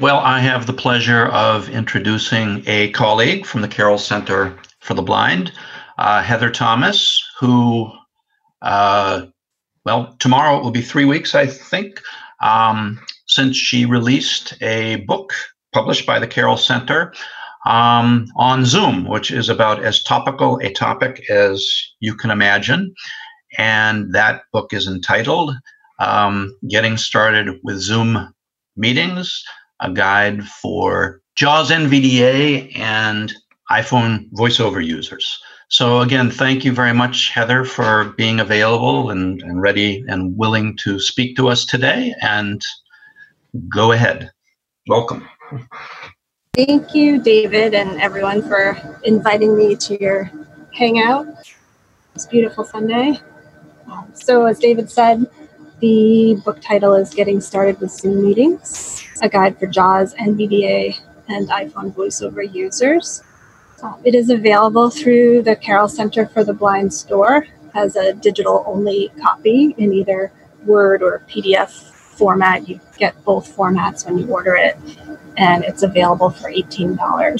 Well, I have the pleasure of introducing a colleague from the Carroll Center for the Blind, Heather Thomas, who, tomorrow it will be 3 weeks, I think, since she released a book published by the Carroll Center on Zoom, which is about as topical a topic as you can imagine. And that book is entitled Getting Started with Zoom Meetings, a guide for JAWS NVDA and iPhone voiceover users. So again, thank you very much, Heather, for being available and ready and willing to speak to us today. And go ahead. Welcome. Thank you, David, and everyone for inviting me to your hangout. It's a beautiful Sunday. So as David said, the book title is Getting Started with Zoom Meetings, a guide for JAWS, NVDA, and iPhone voiceover users. It is available through the Carroll Center for the Blind store as a digital-only copy in either Word or PDF format. You get both formats when you order it, and it's available for $18.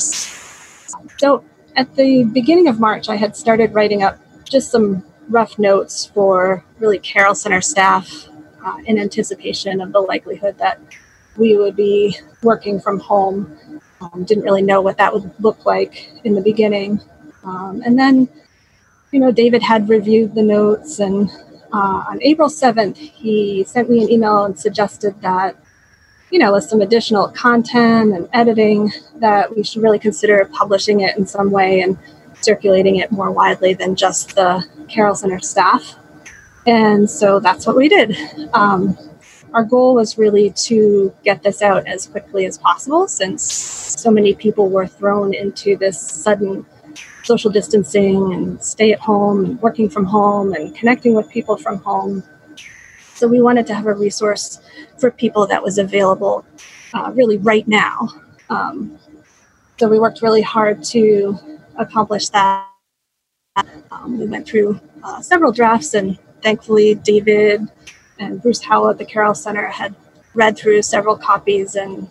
So at the beginning of March, I had started writing up just some rough notes for really Carroll Center staff in anticipation of the likelihood that we would be working from home. Didn't really know what that would look like in the beginning. And then, David had reviewed the notes, and on April 7th, he sent me an email and suggested that, with some additional content and editing, that we should really consider publishing it in some way and circulating it more widely than just the Carroll Center staff. And so that's what we did. Our goal was really to get this out as quickly as possible, since so many people were thrown into this sudden social distancing and stay at home and working from home and connecting with people from home. So we wanted to have a resource for people that was available really right now. So we worked really hard to accomplish that. We went through several drafts, and thankfully David and Bruce Howell at the Carroll Center had read through several copies and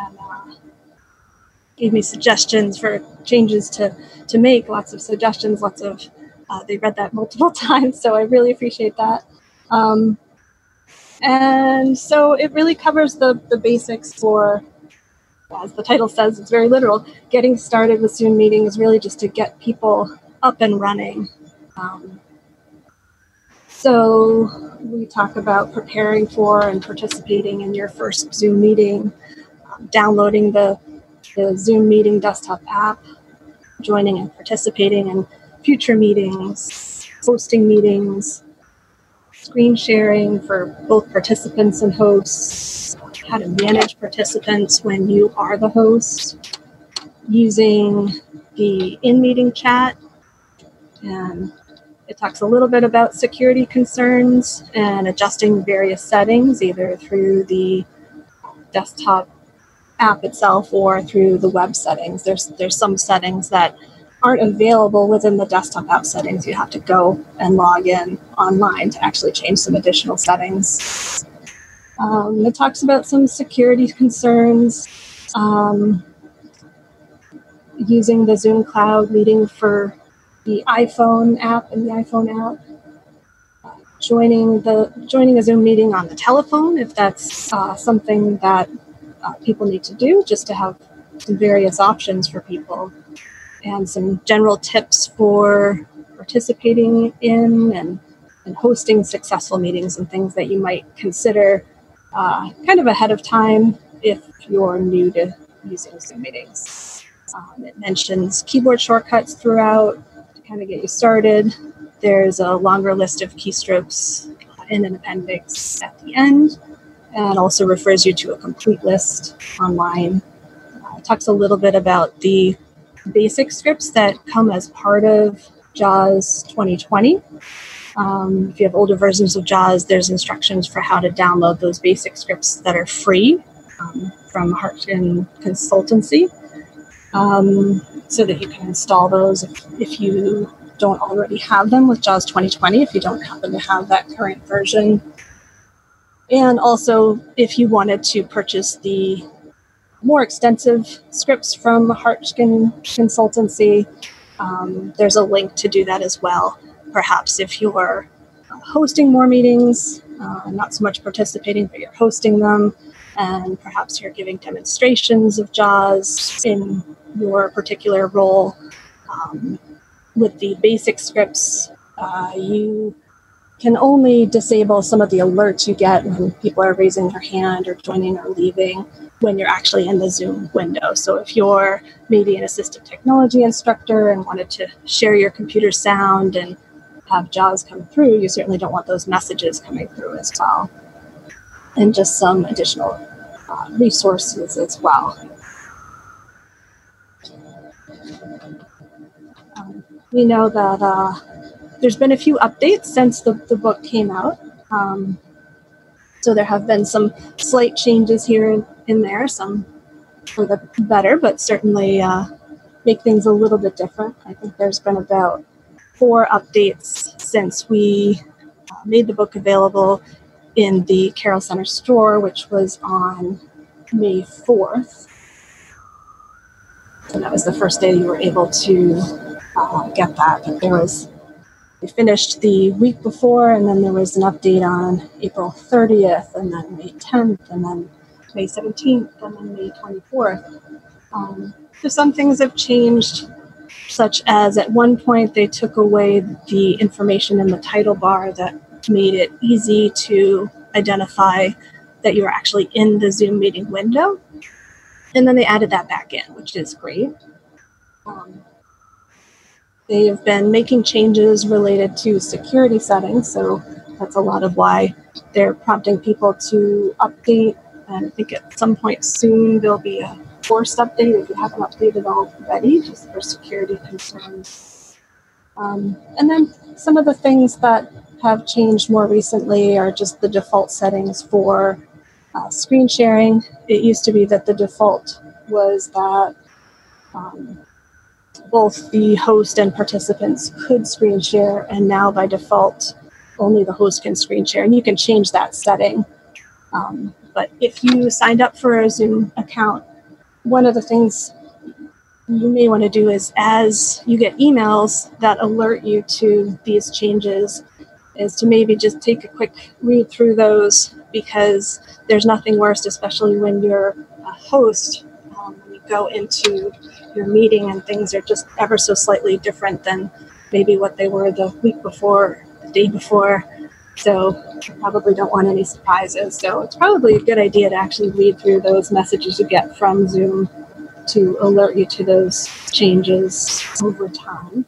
gave me suggestions for changes to make, lots of suggestions, they read that multiple times, so I really appreciate that. And so it really covers the basics for, as the title says, it's very literal, getting started with Zoom meetings, really just to get people up and running. So we talk about preparing for and participating in your first Zoom meeting, downloading the Zoom meeting desktop app, joining and participating in future meetings, hosting meetings, screen sharing for both participants and hosts, how to manage participants when you are the host, using the in-meeting chat, and it talks a little bit about security concerns and adjusting various settings, either through the desktop app itself or through the web settings. There's some settings that aren't available within the desktop app settings. You have to go and log in online to actually change some additional settings. It talks about some security concerns, using the Zoom Cloud meeting for the iPhone app and the iPhone app, joining a Zoom meeting on the telephone if that's something that people need to do, just to have some various options for people, and some general tips for participating in and hosting successful meetings and things that you might consider kind of ahead of time if you're new to using Zoom meetings. It mentions keyboard shortcuts throughout to kind of get you started. There's a longer list of keystrokes in an appendix at the end, and also refers you to a complete list online. It talks a little bit about the basic scripts that come as part of JAWS 2020. If you have older versions of JAWS, there's instructions for how to download those basic scripts that are free from Harkin Consultancy, so that you can install those if you don't already have them with JAWS 2020, if you don't happen to have that current version. And also, if you wanted to purchase the more extensive scripts from Hartskin Consultancy. There's a link to do that as well. Perhaps if you're hosting more meetings, not so much participating, but you're hosting them, and perhaps you're giving demonstrations of JAWS in your particular role. With the basic scripts, you can only disable some of the alerts you get when people are raising their hand or joining or leaving when you're actually in the Zoom window. So if you're maybe an assistive technology instructor and wanted to share your computer sound and have JAWS come through, you certainly don't want those messages coming through as well. And just some additional resources as well. We know that there's been a few updates since the book came out. So there have been some slight changes here in there, some for the better, but certainly make things a little bit different. I think there's been about 4 updates since we made the book available in the Carroll Center store, which was on May 4th. And that was the first day you were able to get that. But we finished the week before, and then there was an update on April 30th, and then May 10th, and then May 17th, and then May 24th. So some things have changed, such as at one point they took away the information in the title bar that made it easy to identify that you were actually in the Zoom meeting window. And then they added that back in, which is great. They've been making changes related to security settings, so that's a lot of why they're prompting people to update. And I think at some point soon there'll be a forced update if you haven't updated already, just for security concerns. And then some of the things that have changed more recently are just the default settings for screen sharing. It used to be that the default was that both the host and participants could screen share, and now by default, only the host can screen share, and you can change that setting. But if you signed up for a Zoom account, one of the things you may want to do is, as you get emails that alert you to these changes, is to maybe just take a quick read through those, because there's nothing worse, especially when you're a host, when you go into your meeting and things are just ever so slightly different than maybe what they were the week before, the day before. So you probably don't want any surprises. So it's probably a good idea to actually read through those messages you get from Zoom to alert you to those changes over time.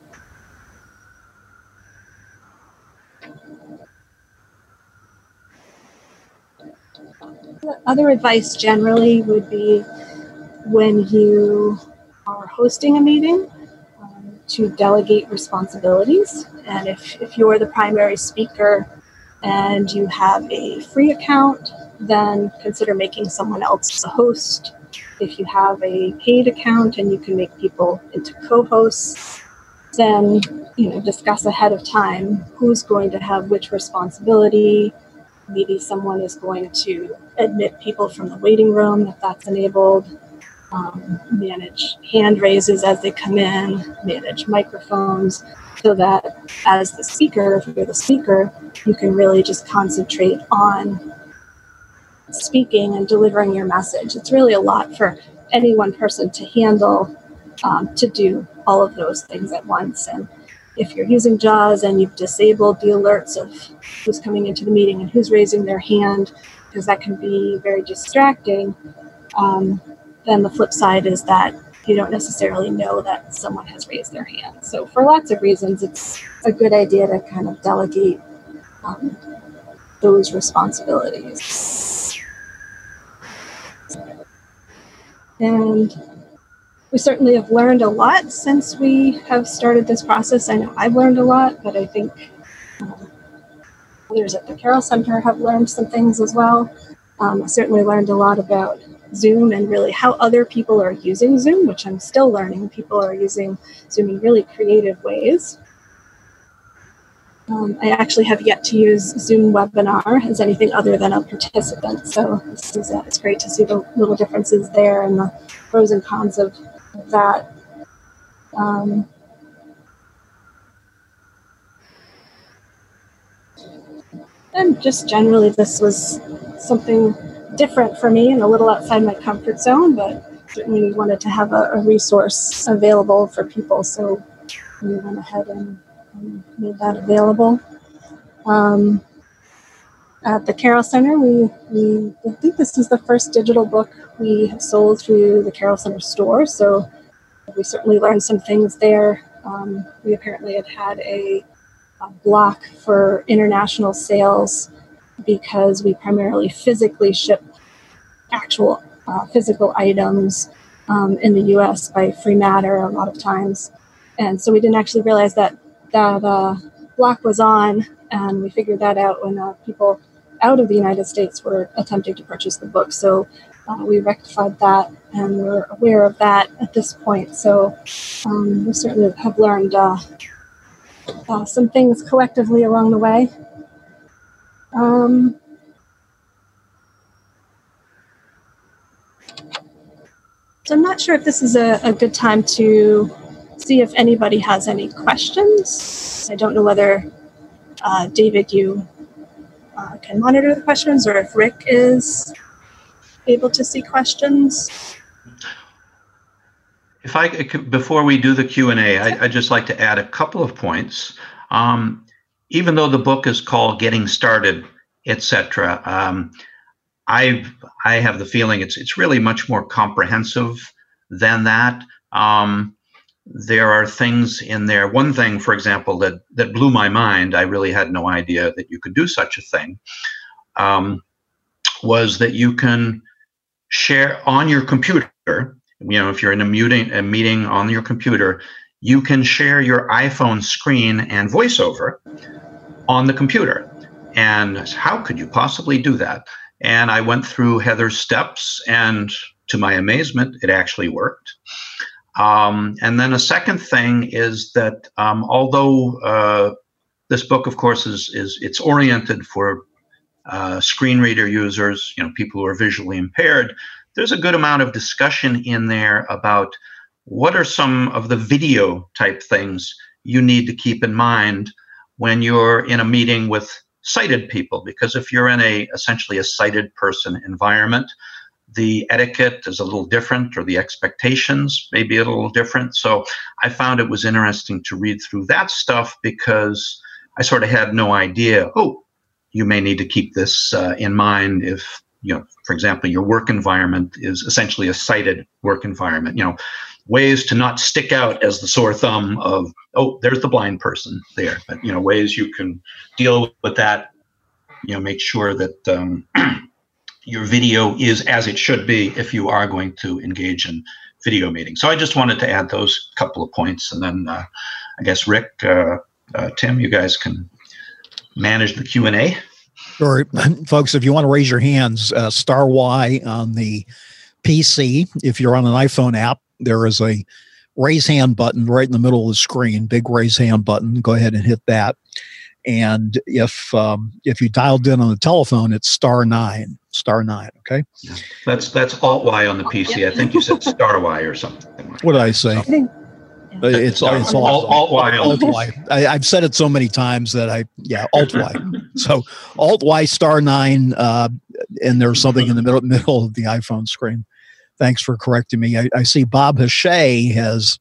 Other advice generally would be, when you are hosting a meeting, to delegate responsibilities. And if you're the primary speaker and you have a free account, then consider making someone else a host. If you have a paid account and you can make people into co-hosts, then discuss ahead of time who's going to have which responsibility. Maybe someone is going to admit people from the waiting room if that's enabled, manage hand raises as they come in, manage microphones, so that as the speaker, if you're the speaker, you can really just concentrate on speaking and delivering your message. It's really a lot for any one person to handle, to do all of those things at once. And if you're using JAWS and you've disabled the alerts of who's coming into the meeting and who's raising their hand, because that can be very distracting, then the flip side is that you don't necessarily know that someone has raised their hand. So for lots of reasons, it's a good idea to kind of delegate those responsibilities. And we certainly have learned a lot since we have started this process. I know I've learned a lot, but I think others at the Carroll Center have learned some things as well. I certainly learned a lot about Zoom and really how other people are using Zoom, which I'm still learning. People are using Zoom in really creative ways. I actually have yet to use Zoom webinar as anything other than a participant. So this is it's great to see the little differences there and the pros and cons of that. And just generally, this was something different for me and a little outside my comfort zone, but certainly wanted to have a resource available for people. So we went ahead and made that available. At the Carroll Center, I think this is the first digital book we have sold through the Carroll Center store. So we certainly learned some things there. We apparently had a block for international sales because we primarily physically ship actual physical items in the U.S. by free matter a lot of times. And so we didn't actually realize that block was on, and we figured that out when people out of the United States were attempting to purchase the book. So we rectified that, and we're aware of that at this point. So we certainly have learned some things collectively along the way. So I'm not sure if this is a good time to see if anybody has any questions. I don't know whether, David, you can monitor the questions, or if Rick is able to see questions. If I could, before we do the Q&A, I'd just like to add a couple of points. Even though the book is called Getting Started, etc., I have the feeling it's really much more comprehensive than that. There are things in there. One thing, for example, that blew my mind, I really had no idea that you could do such a thing, was that you can share on your computer. If you're in a meeting on your computer, you can share your iPhone screen and voiceover on the computer. And how could you possibly do that? And I went through Heather's steps, and to my amazement, it actually worked. And then a second thing is that although this book, of course, it's oriented for screen reader users, people who are visually impaired, there's a good amount of discussion in there about what are some of the video type things you need to keep in mind when you're in a meeting with sighted people. Because if you're in essentially a sighted person environment, the etiquette is a little different, or the expectations may be a little different. So I found it was interesting to read through that stuff, because I sort of had no idea, you may need to keep this in mind if, for example, your work environment is essentially a sighted work environment. Ways to not stick out as the sore thumb of, there's the blind person there. But, ways you can deal with that, make sure that your video is as it should be if you are going to engage in video meetings. So I just wanted to add those couple of points. And then I guess, Rick, Tim, you guys can manage the Q&A. Sure. Folks, if you want to raise your hands, star Y on the PC. If you're on an iPhone app, there is a raise hand button right in the middle of the screen, big raise hand button. Go ahead and hit that. And if you dialed in on the telephone, it's star nine. Okay. Yeah. That's Alt Y on the PC. I think you said star Y or something. What did I say? It's Alt Y. Alt Y. I've said it so many times that Alt Y. So Alt Y star 9, and there's something in the middle of the iPhone screen. Thanks for correcting me. I see Bob Hachey has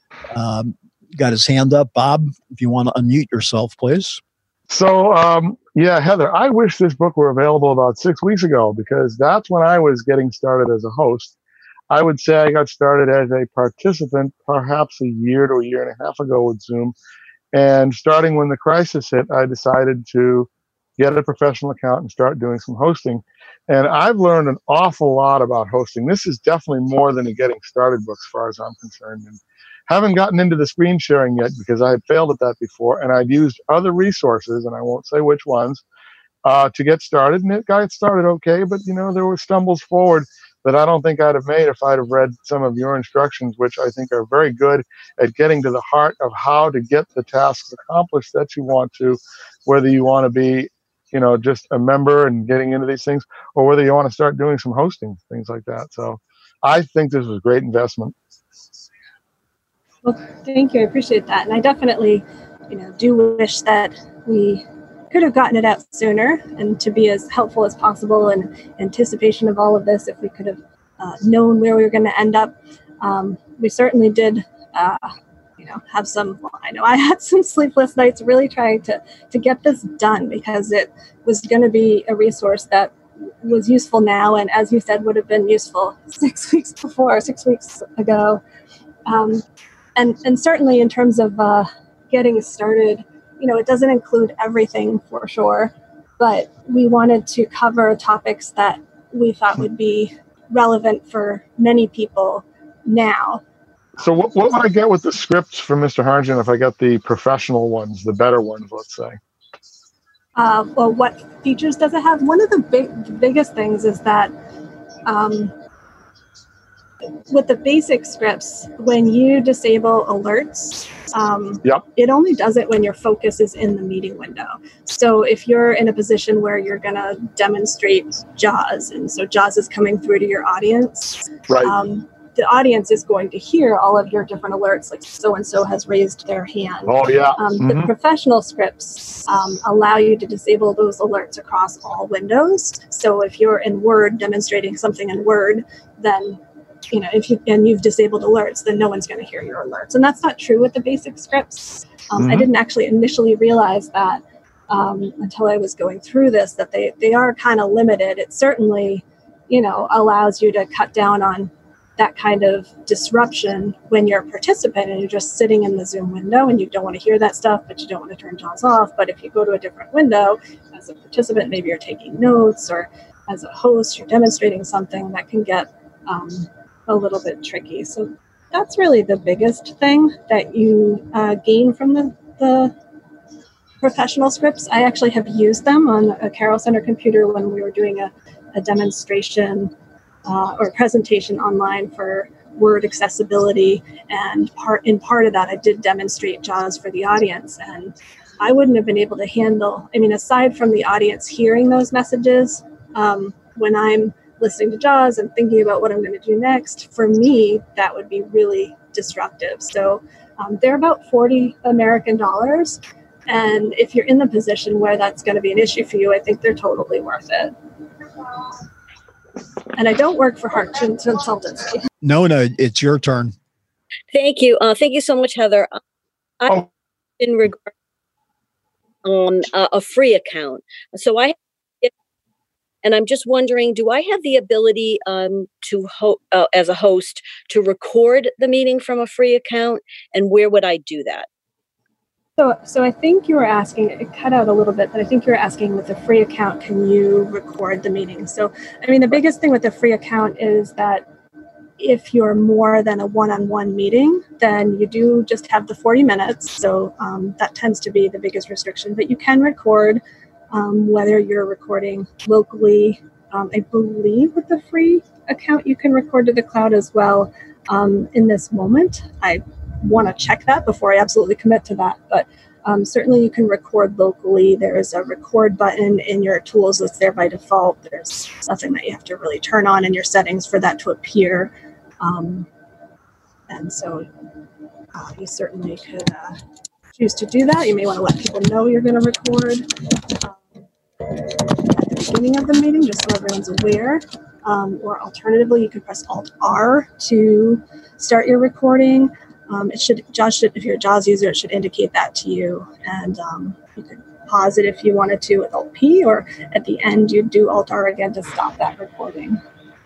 got his hand up. Bob, if you want to unmute yourself, please. So, Heather, I wish this book were available about 6 weeks ago, because that's when I was getting started as a host. I would say I got started as a participant perhaps a year to a year and a half ago with Zoom. And starting when the crisis hit, I decided to get a professional account and start doing some hosting. And I've learned an awful lot about hosting. This is definitely more than a getting started book as far as I'm concerned. And haven't gotten into the screen sharing yet, because I had failed at that before. And I've used other resources, and I won't say which ones, to get started. And it got started okay, but there were stumbles forward. that I don't think I'd have made if I'd have read some of your instructions, which I think are very good at getting to the heart of how to get the tasks accomplished that you want to, whether you want to be, just a member and getting into these things, or whether you want to start doing some hosting, things like that. So I think this was a great investment. Well, thank you. I appreciate that. And I definitely, do wish that we could have gotten it out sooner, and to be as helpful as possible in anticipation of all of this, if we could have known where we were going to end up. We certainly did, have some, I know I had some sleepless nights really trying to get this done, because it was going to be a resource that was useful now, and as you said, would have been useful 6 weeks ago. And certainly in terms of getting started, it doesn't include everything for sure, but we wanted to cover topics that we thought would be relevant for many people now. So what would I get with the scripts from Mr. Harngen if I got the professional ones, the better ones, let's say? Well, what features does it have? One of the biggest things is that with the basic scripts, when you disable alerts, it only does it when your focus is in the meeting window. So if you're in a position where you're going to demonstrate JAWS, and so JAWS is coming through to your audience, right. The audience is going to hear all of your different alerts, like so-and-so has raised their hand. Oh, yeah. The professional scripts allow you to disable those alerts across all windows. So if you're in Word demonstrating something in Word, then you've disabled alerts, then no one's going to hear your alerts. And that's not true with the basic scripts. I didn't actually initially realize that until I was going through this, that they are kind of limited. It certainly, allows you to cut down on that kind of disruption when you're a participant and you're just sitting in the Zoom window and you don't want to hear that stuff, but you don't want to turn JAWS off. But if you go to a different window as a participant, maybe you're taking notes, or as a host, you're demonstrating something, that can get a little bit tricky. So that's really the biggest thing that you gain from the professional scripts. I actually have used them on a Carroll Center computer when we were doing a demonstration or presentation online for Word accessibility, and part of that I did demonstrate JAWS for the audience, and I wouldn't have been able to handle, aside from the audience hearing those messages, when I'm listening to JAWS and thinking about what I'm going to do next, for me, that would be really disruptive. So they're about $40 American. And if you're in the position where that's going to be an issue for you, I think they're totally worth it. And I don't work for Hart Consultancy. No, it's your turn. Thank you. Thank you so much, Heather. In regard a free account. So and I'm just wondering, do I have the ability as a host to record the meeting from a free account, and where would I do that? So I think you were asking, it cut out a little bit, but I think you were asking, with a free account, can you record the meeting? So, the biggest thing with the free account is that if you're more than a one-on-one meeting, then you do just have the 40 minutes. So that tends to be the biggest restriction, but you can record whether you're recording locally. I believe with the free account, you can record to the cloud as well. In this moment, I want to check that before I absolutely commit to that. But certainly you can record locally. There is a record button in your tools that's there by default. There's nothing that you have to really turn on in your settings for that to appear. And so you certainly could choose to do that. You may want to let people know you're going to record at the beginning of the meeting, just so everyone's aware. Or alternatively, you can press Alt-R to start your recording. If you're a JAWS user, it should indicate that to you. And you could pause it if you wanted to with Alt-P, or at the end, you'd do Alt-R again to stop that recording.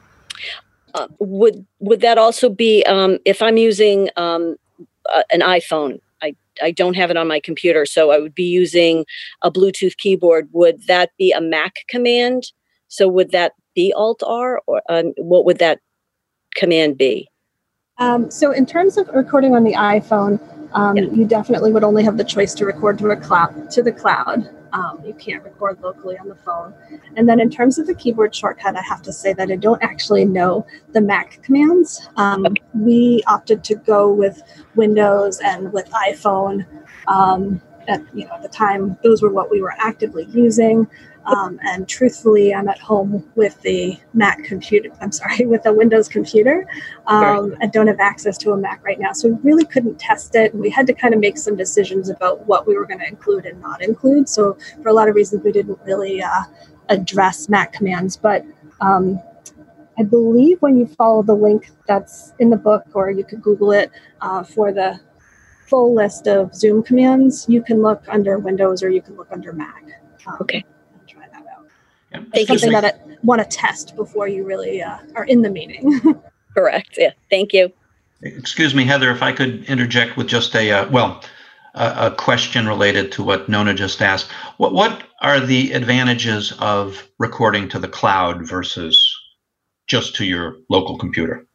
Would that also be, if I'm using an iPhone, I don't have it on my computer, so I would be using a Bluetooth keyboard. Would that be a Mac command? So would that be Alt-R, or what would that command be? So in terms of recording on the iPhone, You definitely would only have the choice to record to the cloud. You can't record locally on the phone. And then in terms of the keyboard shortcut, I have to say that I don't actually know the Mac commands. We opted to go with Windows and with iPhone. At the time, those were what we were actively using. And truthfully, I'm at home with the with a Windows computer. I don't have access to a Mac right now. So we really couldn't test it. And we had to kind of make some decisions about what we were going to include and not include. So for a lot of reasons, we didn't really address Mac commands. But I believe when you follow the link that's in the book, or you could Google it for the full list of Zoom commands, you can look under Windows or you can look under Mac. Okay. Try that out. Yeah. Thank you. Something that I want to test before you really are in the meeting. Correct. Yeah. Thank you. Excuse me, Heather, if I could interject with just a question related to what Nona just asked. What are the advantages of recording to the cloud versus just to your local computer?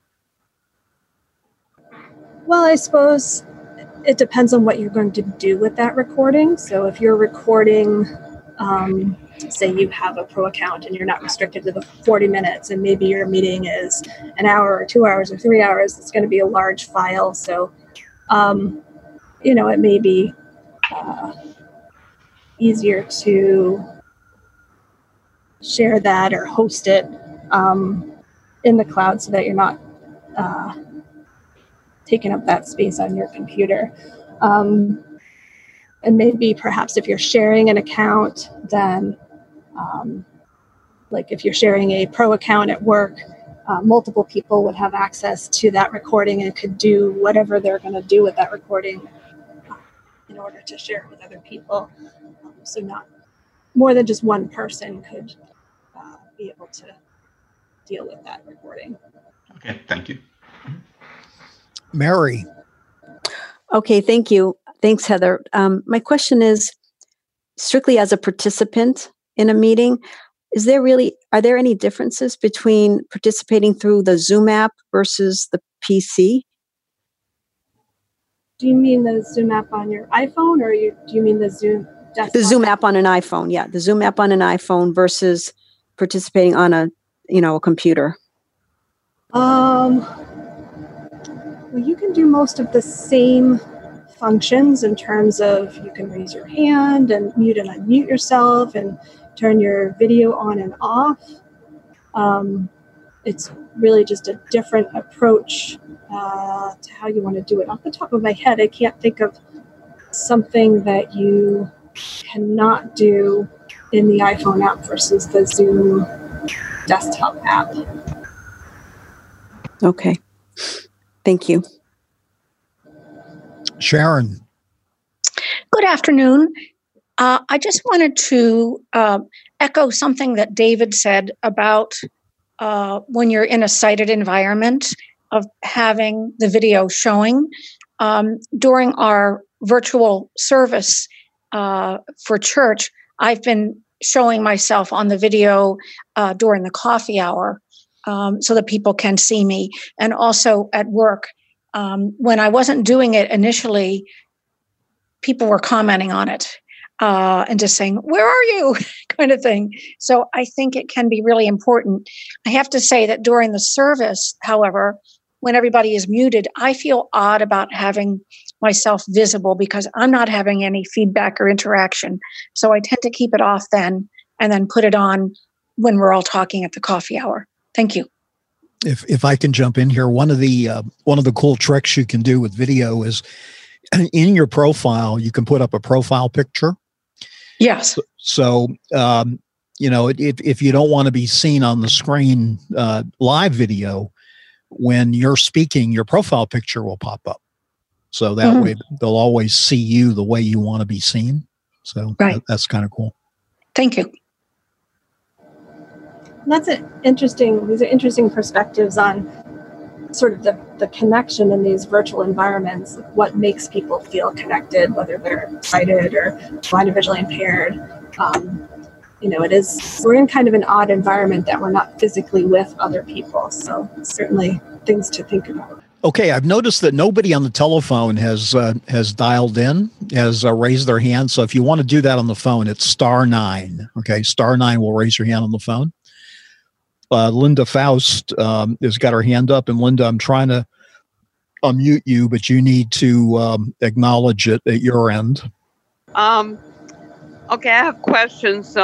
Well, I suppose it depends on what you're going to do with that recording. So if you're recording, say you have a pro account and you're not restricted to the 40 minutes, and maybe your meeting is an hour or 2 hours or 3 hours, it's going to be a large file. So, it may be easier to share that or host it in the cloud so that you're not taking up that space on your computer. And maybe perhaps if you're sharing an account, then like if you're sharing a pro account at work, multiple people would have access to that recording and could do whatever they're going to do with that recording in order to share it with other people. So not more than just one person could be able to deal with that recording. Okay, thank you. Mary. Okay, thank you. Thanks, Heather. My question is, strictly as a participant in a meeting, are there any differences between participating through the Zoom app versus the PC? Do you mean the Zoom app on your iPhone, or do you mean the Zoom desktop? The Zoom app on an iPhone, yeah. The Zoom app on an iPhone versus participating on a computer. Well, you can do most of the same functions in terms of you can raise your hand and mute and unmute yourself and turn your video on and off. It's really just a different approach to how you want to do it. Off the top of my head, I can't think of something that you cannot do in the iPhone app versus the Zoom desktop app. Okay. Thank you. Sharon. Good afternoon. I just wanted to echo something that David said about when you're in a sighted environment of having the video showing. During our virtual service for church, I've been showing myself on the video during the coffee hour so that people can see me. And also at work, when I wasn't doing it initially, people were commenting on it and just saying, "Where are you?" kind of thing. So I think it can be really important. I have to say that during the service, however, when everybody is muted, I feel odd about having myself visible because I'm not having any feedback or interaction. So I tend to keep it off then and then put it on when we're all talking at the coffee hour. Thank you. If I can jump in here, one of the cool tricks you can do with video is in your profile, you can put up a profile picture. Yes. So, if you don't want to be seen on the screen, live video, when you're speaking, your profile picture will pop up. So that way they'll always see you the way you want to be seen. So that's kind of cool. Thank you. These are interesting perspectives on sort of the connection in these virtual environments, what makes people feel connected, whether they're sighted or blind or visually impaired. We're in kind of an odd environment that we're not physically with other people. So certainly things to think about. Okay, I've noticed that nobody on the telephone has dialed in, has raised their hand. So if you want to do that on the phone, it's *9. Okay, *9 will raise your hand on the phone. Linda Faust has got her hand up, and Linda, I'm trying to unmute you, but you need to acknowledge it at your end. Okay, I have questions.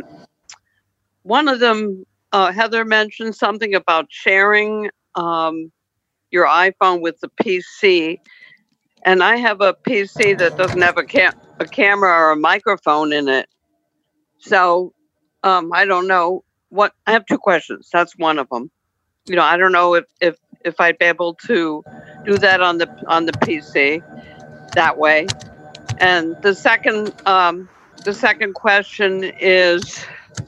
One of them, Heather mentioned something about sharing your iPhone with the PC, and I have a PC that doesn't have a camera or a microphone in it. So I don't know what. I have two questions. That's one of them. I don't know if I'd be able to do that on the PC that way. And the second question is,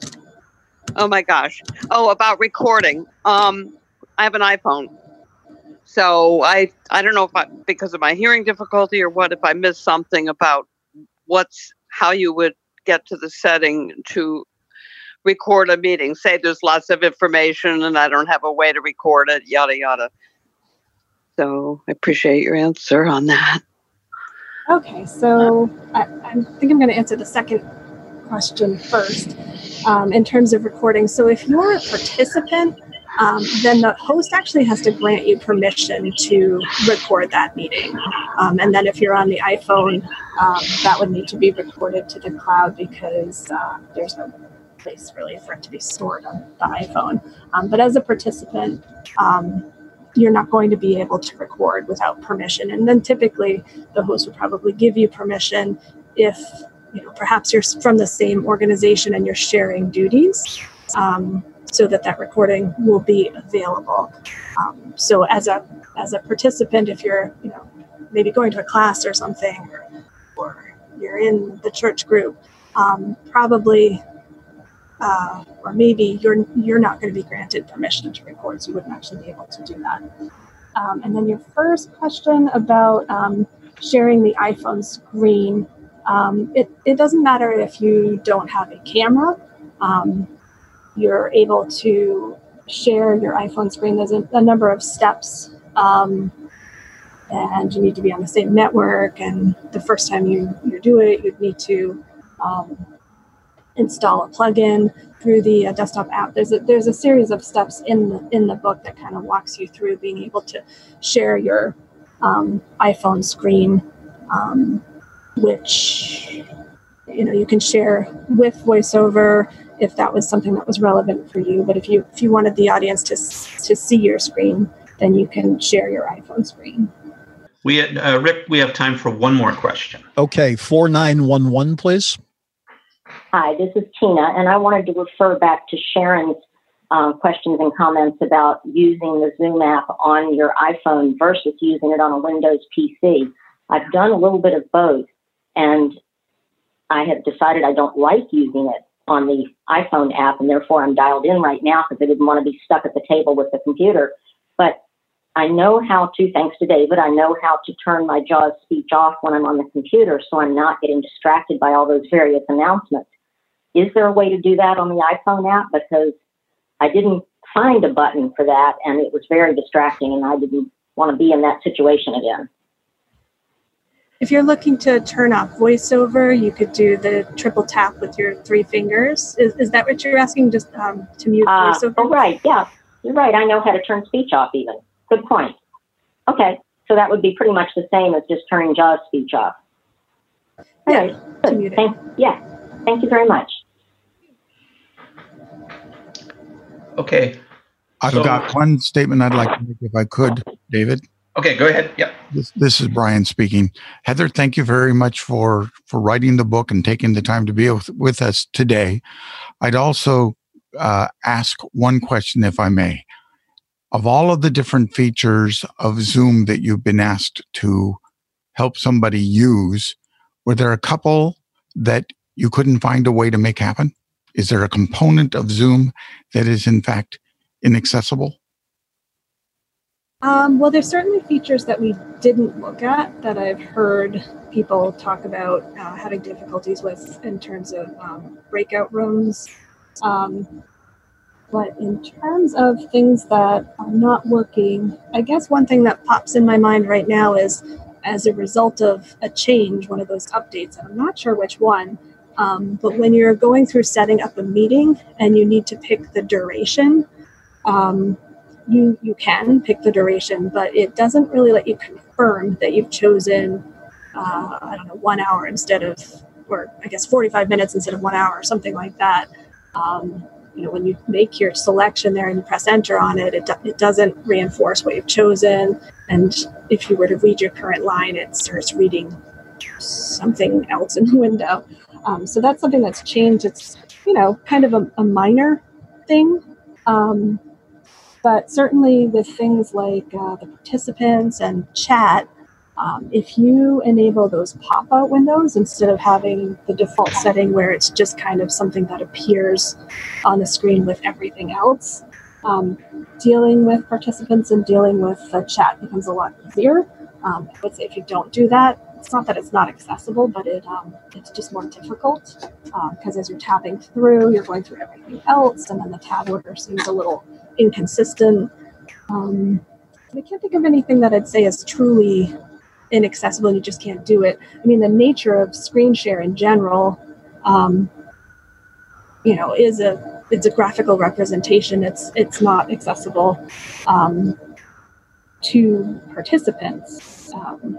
oh my gosh, about recording. I have an iPhone. So I don't know if because of my hearing difficulty or what, if I missed something about how you would get to the setting to record a meeting. Say there's lots of information and I don't have a way to record it, yada, yada. So I appreciate your answer on that. Okay, so I think I'm going to answer the second question first in terms of recording. So if you're a participant, then the host actually has to grant you permission to record that meeting. And then if you're on the iPhone, that would need to be recorded to the cloud because there's no place really for it to be stored on the iPhone. But as a participant, you're not going to be able to record without permission. And then typically the host would probably give you permission if perhaps you're from the same organization and you're sharing duties. So that recording will be available. So as a participant, if you're maybe going to a class or something, or you're in the church group, probably or maybe you're not going to be granted permission to record, so you wouldn't actually be able to do that. And then your first question about sharing the iPhone screen, it doesn't matter if you don't have a camera. You're able to share your iPhone screen. There's a number of steps, and you need to be on the same network. And the first time you do it, you'd need to install a plugin through the desktop app. There's a series of steps in the book that kind of walks you through being able to share your iPhone screen, which you can share with VoiceOver if that was something that was relevant for you. But if you wanted the audience to see your screen, then you can share your iPhone screen. Rick, we have time for one more question. Okay, 4911, please. Hi, this is Tina, and I wanted to refer back to Sharon's questions and comments about using the Zoom app on your iPhone versus using it on a Windows PC. I've done a little bit of both, and I have decided I don't like using it on the iPhone app, and therefore I'm dialed in right now because I didn't want to be stuck at the table with the computer. But I know how to, thanks to David, I know how to turn my JAWS speech off when I'm on the computer so I'm not getting distracted by all those various announcements. Is there a way to do that on the iPhone app? Because I didn't find a button for that, and it was very distracting, and I didn't want to be in that situation again. If you're looking to turn off VoiceOver, you could do the triple tap with your 3 fingers. Is that what you're asking, just to mute VoiceOver? Oh, right, yeah. You're right. I know how to turn speech off even. Good point. Okay, so that would be pretty much the same as just turning JAWS speech off. Yeah, right. to mute it. Thank you very much. Okay. I've got one statement I'd like to make if I could, David. Okay, go ahead. Yep. This is Brian speaking. Heather, thank you very much for writing the book and taking the time to be with us today. I'd also ask one question, if I may. Of all of the different features of Zoom that you've been asked to help somebody use, were there a couple that you couldn't find a way to make happen? Is there a component of Zoom that is, in fact, inaccessible? Well, there's certainly features that we didn't look at that I've heard people talk about having difficulties with in terms of breakout rooms. But in terms of things that are not working, I guess one thing that pops in my mind right now is as a result of a change, one of those updates, and I'm not sure which one, but when you're going through setting up a meeting and you need to pick the duration, you can pick the duration, but it doesn't really let you confirm that you've chosen, 1 hour instead of, or I guess 45 minutes instead of 1 hour or something like that. When you make your selection there and you press enter on it, it doesn't reinforce what you've chosen. And if you were to read your current line, it starts reading something else in the window. So that's something that's changed. It's, kind of a minor thing. But certainly with things like the participants and chat, if you enable those pop-out windows instead of having the default setting where it's just kind of something that appears on the screen with everything else, dealing with participants and dealing with the chat becomes a lot easier. I would say if you don't do that, it's not that it's not accessible, but it's just more difficult because as you're tabbing through, you're going through everything else, and then the tab order seems a little inconsistent. I can't think of anything that I'd say is truly inaccessible and you just can't do it. I mean, the nature of screen share in general, it's a graphical representation. It's not accessible to participants.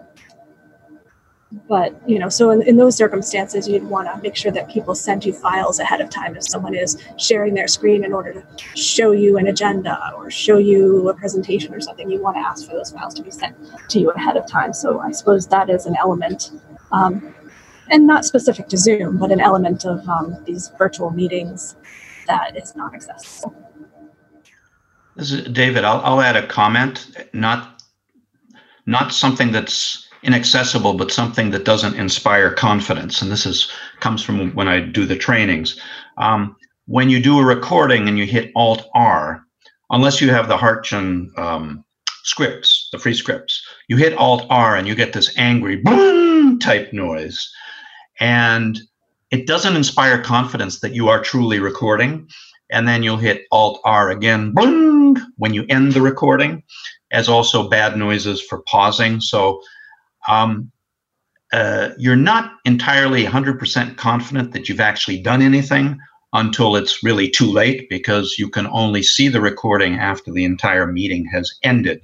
But, so in those circumstances, you'd want to make sure that people send you files ahead of time if someone is sharing their screen in order to show you an agenda or show you a presentation or something. You want to ask for those files to be sent to you ahead of time. So I suppose that is an element, and not specific to Zoom, but an element of these virtual meetings that is not accessible. This is David. I'll add a comment, not something that's inaccessible, but something that doesn't inspire confidence. And this comes from when I do the trainings. When you do a recording and you hit Alt-R, unless you have the Hartgen scripts, the free scripts, you hit Alt-R and you get this angry boom type noise. And it doesn't inspire confidence that you are truly recording. And then you'll hit Alt-R again, boom, when you end the recording, as also bad noises for pausing. So you're not entirely 100% confident that you've actually done anything until it's really too late, because you can only see the recording after the entire meeting has ended.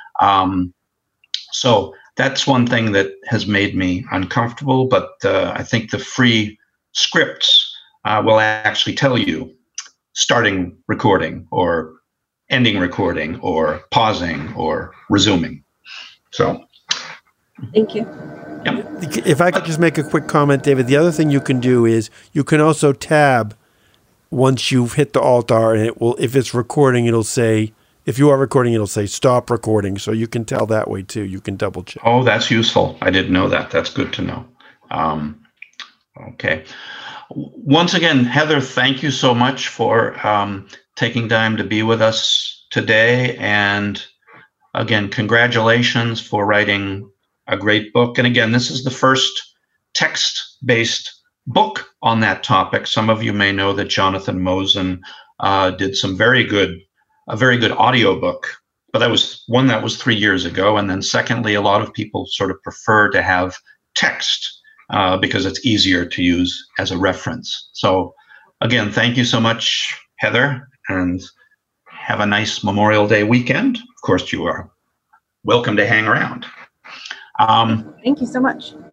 So that's one thing that has made me uncomfortable, but I think the free scripts will actually tell you starting recording or ending recording or pausing or resuming. So. Thank you. Yep. If I could just make a quick comment, David, the other thing you can do is you can also tab once you've hit the Alt-R, and it will, if it's recording, it'll say, if you are recording, it'll say stop recording. So you can tell that way too. You can double check. Oh, that's useful. I didn't know that. That's good to know. Okay. Once again, Heather, thank you so much for taking time to be with us today. And again, congratulations for writing a great book. And again, this is the first text-based book on that topic. Some of you may know that Jonathan Mosen did a very good audiobook, but that was one that was 3 years ago. And then secondly, a lot of people sort of prefer to have text because it's easier to use as a reference. So again, thank you so much, Heather, and have a nice Memorial Day weekend. Of course, you are welcome to hang around. Thank you so much.